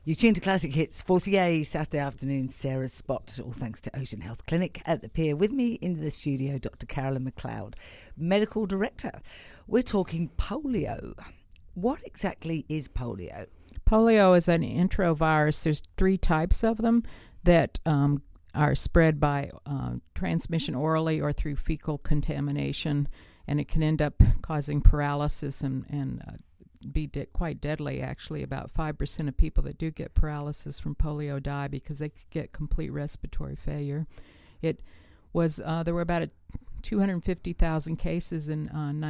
You tune to Classic Hits 48 Saturday afternoon. Sarah's Spot, all thanks to Ocean Health Clinic at the Pier. With me in the studio, Dr. Carolyn McLeod, Medical Director. We're talking polio. What exactly is polio? Polio is an enterovirus. There's 3 types of them that are spread by transmission orally or through fecal contamination, and it can end up causing paralysis and be quite deadly, actually. About 5% of people that do get paralysis from polio die because they could get complete respiratory failure. It was there were about 250,000 cases in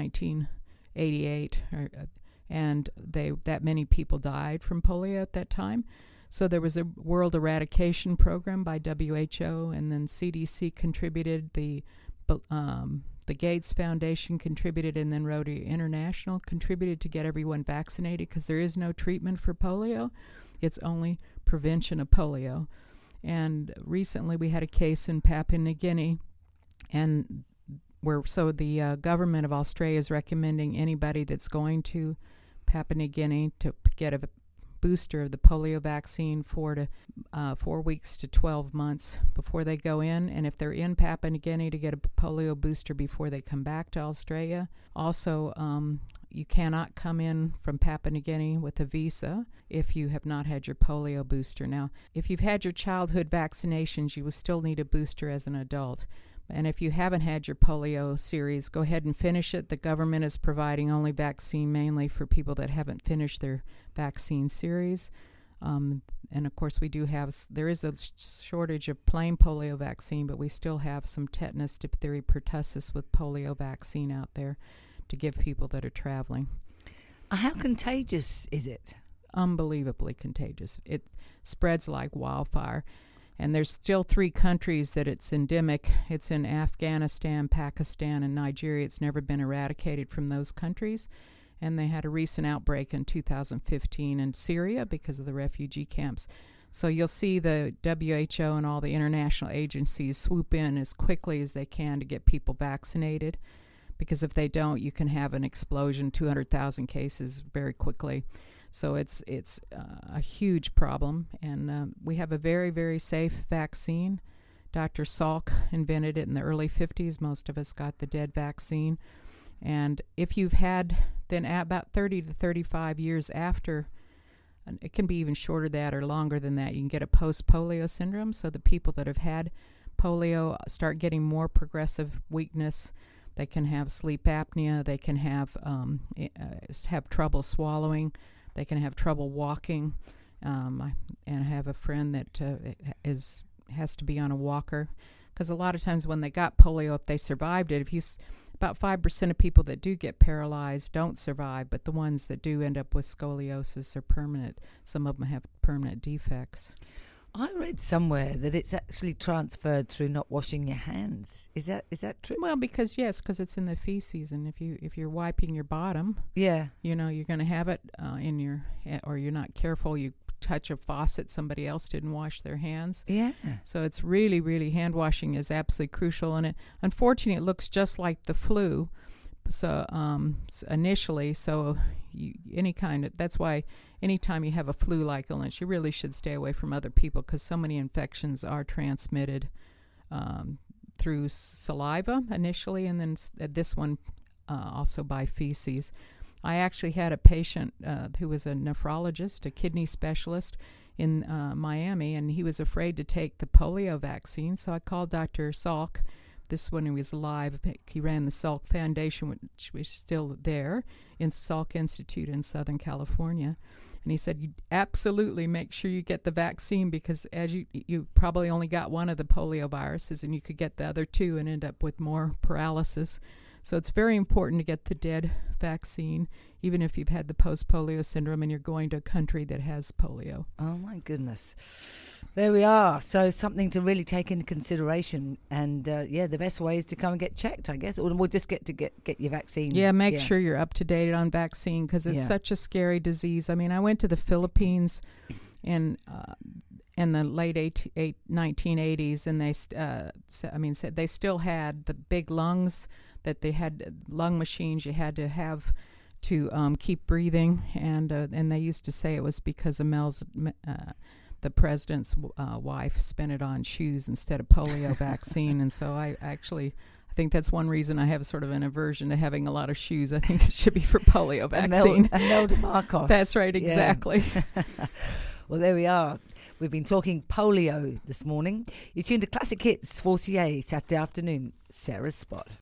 1988, and that many people died from polio at that time. So there was a World Eradication Program by WHO, and then CDC contributed, the Gates Foundation contributed, and then Rotary International contributed to get everyone vaccinated, because there is no treatment for polio. It's only prevention of polio. And recently we had a case in Papua New Guinea, and the government of Australia is recommending anybody that's going to Papua New Guinea to get a booster of the polio vaccine 4 weeks to 12 months before they go in, and if they're in Papua New Guinea, to get a polio booster before they come back to Australia. Also, you cannot come in from Papua New Guinea with a visa if you have not had your polio booster. Now, if you've had your childhood vaccinations, you will still need a booster as an adult. And if you haven't had your polio series, go ahead and finish it. The government is providing only vaccine mainly for people that haven't finished their vaccine series. And of course, there is a shortage of plain polio vaccine, but we still have some tetanus, diphtheria, pertussis with polio vaccine out there to give people that are traveling. How contagious is it? Unbelievably contagious. It spreads like wildfire. And there's still 3 countries that it's endemic. It's in Afghanistan, Pakistan, and Nigeria. It's never been eradicated from those countries. And they had a recent outbreak in 2015 in Syria because of the refugee camps. So you'll see the WHO and all the international agencies swoop in as quickly as they can to get people vaccinated, because if they don't, you can have an explosion, 200,000 cases very quickly. So it's a huge problem, and we have a very, very safe vaccine. Dr. Salk invented it in the early 50s. Most of us got the dead vaccine. And if you've had, then about 30 to 35 years after, and it can be even shorter than that or longer than that, you can get a post-polio syndrome. So the people that have had polio start getting more progressive weakness. They can have sleep apnea. They can have trouble swallowing. They can have trouble walking, and I have a friend that has to be on a walker, because a lot of times when they got polio, if they survived it, about 5% of people that do get paralyzed don't survive, but the ones that do end up with scoliosis are permanent. Some of them have permanent defects. I read somewhere that it's actually transferred through not washing your hands. Is that true? Well, because it's in the feces, and if you're wiping your bottom, yeah, you're going to have it in your, or you're not careful, you touch a faucet, somebody else didn't wash their hands. Yeah. So it's really, really, hand washing is absolutely crucial, and unfortunately it looks just like the flu. So initially, that's why anytime you have a flu-like illness, you really should stay away from other people, because so many infections are transmitted through saliva initially, and then this one also by feces. I actually had a patient who was a nephrologist, a kidney specialist in Miami, and he was afraid to take the polio vaccine, so I called Dr. Salk. This when he was alive. He ran the Salk Foundation, which was still there, in Salk Institute in Southern California. And he said, you absolutely make sure you get the vaccine, because as you probably only got one of the polio viruses, and you could get the other 2 and end up with more paralysis. So it's very important to get the dead vaccine, even if you've had the post-polio syndrome and you're going to a country that has polio. Oh, my goodness. There we are. So something to really take into consideration. And, the best way is to come and get checked, I guess. Or we'll just get your vaccine. Yeah, make sure you're up to date on vaccine, because it's such a scary disease. I mean, I went to the Philippines in the late 1980s, and they said they still had the big lungs, that they had lung machines you had to have to keep breathing, and they used to say it was because of the president's wife spent it on shoes instead of polio vaccine. And so I think that's one reason I have sort of an aversion to having a lot of shoes. I think it should be for polio vaccine. Imelda Marcos. That's right, exactly. Yeah. Well, there we are. We've been talking polio this morning. You're tuned to Classic Hits 48, Saturday afternoon. Sarah's Spot.